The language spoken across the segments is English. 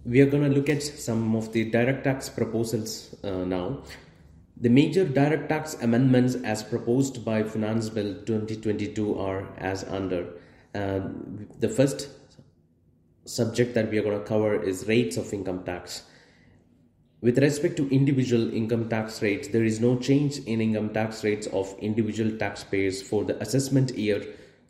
We are going to look at some of the direct tax proposals now. The major direct tax amendments as proposed by Finance Bill 2022 are as under. The first subject that we are going to cover is rates of income tax. With respect to individual income tax rates, there is no change in income tax rates of individual taxpayers for the assessment year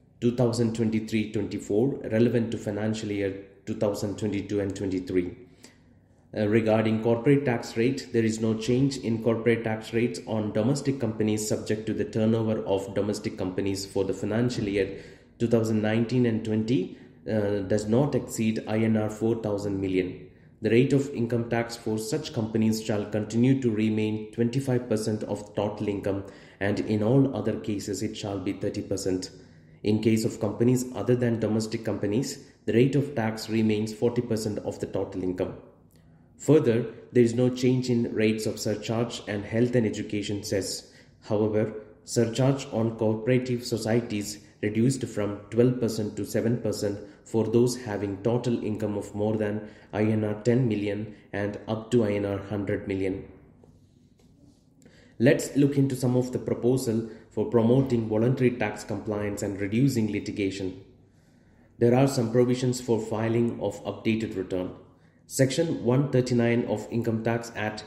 2023-24 relevant to financial year 2022 and 23. Regarding corporate tax rate, there is no change in corporate tax rates on domestic companies subject to the turnover of domestic companies for the financial year 2019 and 20 does not exceed INR 4,000 million. The rate of income tax for such companies shall continue to remain 25% of total income, and in all other cases it shall be 30%. In case of companies other than domestic companies, the rate of tax remains 40% of the total income. Further, there is no change in rates of surcharge and health and education cess. However, surcharge on cooperative societies reduced from 12% to 7% for those having total income of more than INR 10 million and up to INR 100 million. Let's look into some of the proposal for promoting voluntary tax compliance and reducing litigation. There are some provisions for filing of updated return. Section 139 of Income Tax Act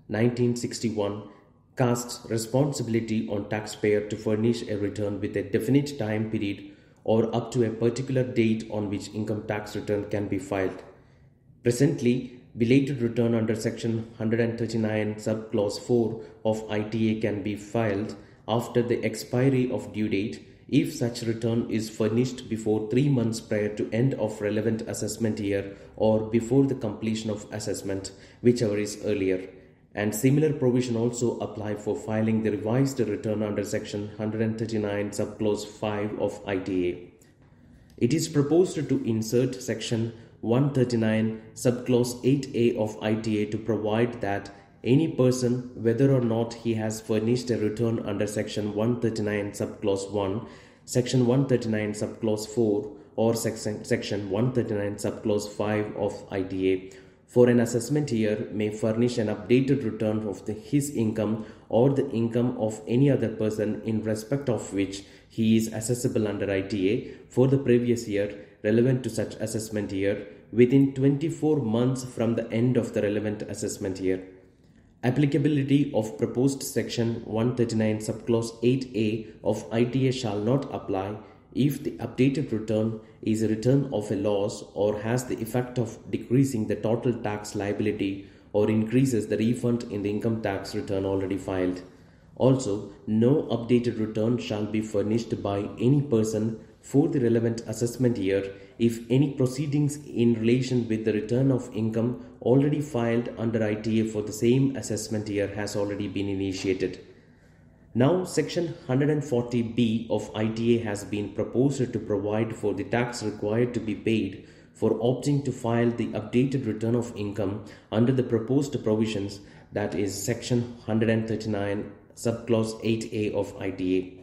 1961 casts responsibility on taxpayer to furnish a return with a definite time period or up to a particular date on which income tax return can be filed. Presently, belated return under Section 139 subclause 4 of ITA can be filed after the expiry of due date if such return is furnished before 3 months prior to end of relevant assessment year or before the completion of assessment, whichever is earlier. And similar provision also apply for filing the revised return under Section 139 subclause 5 of ITA. It is proposed to insert Section 139 subclause 8A of ITA to provide that any person, whether or not he has furnished a return under Section 139 subclause 1, Section 139 subclause 4 or Section 139 subclause 5 of ITA, for an assessment year may furnish an updated return of his income or the income of any other person in respect of which he is assessable under ITA for the previous year relevant to such assessment year within 24 months from the end of the relevant assessment year. Applicability of proposed Section 139 subclause 8A of ITA shall not apply if the updated return is a return of a loss or has the effect of decreasing the total tax liability or increases the refund in the income tax return already filed. Also, no updated return shall be furnished by any person for the relevant assessment year if any proceedings in relation with the return of income already filed under ITA for the same assessment year has already been initiated. Now, Section 140B of ITA has been proposed to provide for the tax required to be paid for opting to file the updated return of income under the proposed provisions, that is Section 139 subclause 8A of ITA.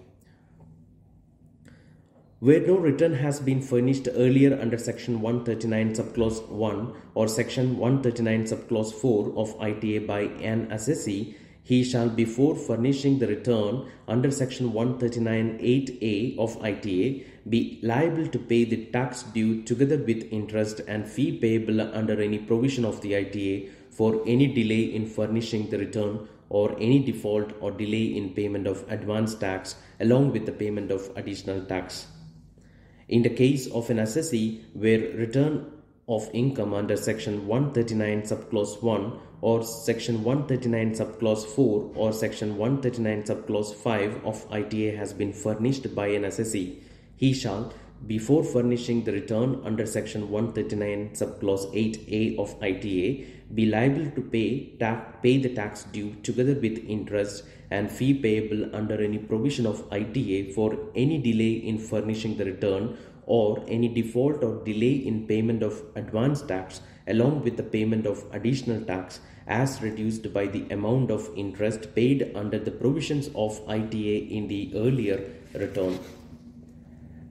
Where no return has been furnished earlier under Section 139 subclause 1 or Section 139 subclause 4 of ITA by an assessee, he shall, before furnishing the return under Section 139 8A of ITA, be liable to pay the tax due together with interest and fee payable under any provision of the ITA for any delay in furnishing the return or any default or delay in payment of advance tax along with the payment of additional tax. In the case of an assessee where return of income under Section 139 subclause 1 or Section 139 subclause 4 or Section 139 subclause 5 of ITA has been furnished by an assessee, he shall, before furnishing the return under Section 139 subclause 8A of ITA, be liable to pay the tax due together with interest and fee payable under any provision of ITA for any delay in furnishing the return or any default or delay in payment of advance tax along with the payment of additional tax as reduced by the amount of interest paid under the provisions of ITA in the earlier return.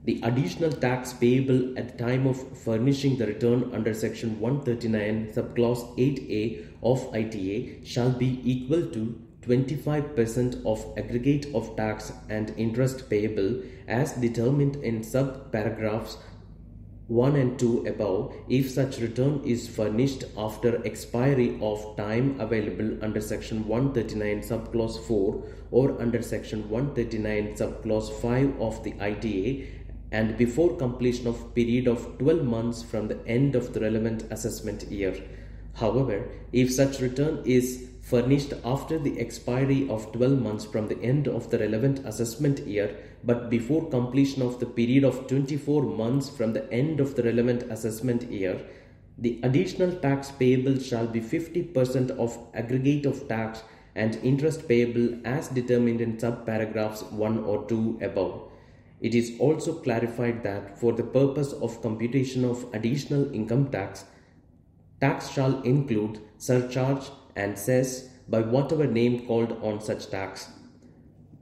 The additional tax payable at the time of furnishing the return under Section 139 subclause 8A of ITA shall be equal to 25% of aggregate of tax and interest payable as determined in subparagraphs 1 and 2 above if such return is furnished after expiry of time available under Section 139 subclause 4 or under Section 139 subclause 5 of the ITA and before completion of period of 12 months from the end of the relevant assessment year. However, if such return is furnished after the expiry of 12 months from the end of the relevant assessment year but before completion of the period of 24 months from the end of the relevant assessment year, the additional tax payable shall be 50% of aggregate of tax and interest payable as determined in subparagraphs 1 or 2 above. It is also clarified that for the purpose of computation of additional income tax, tax shall include surcharge and cess by whatever name called on such tax.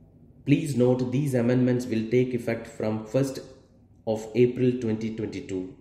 Please note these amendments will take effect from 1st of April 2022.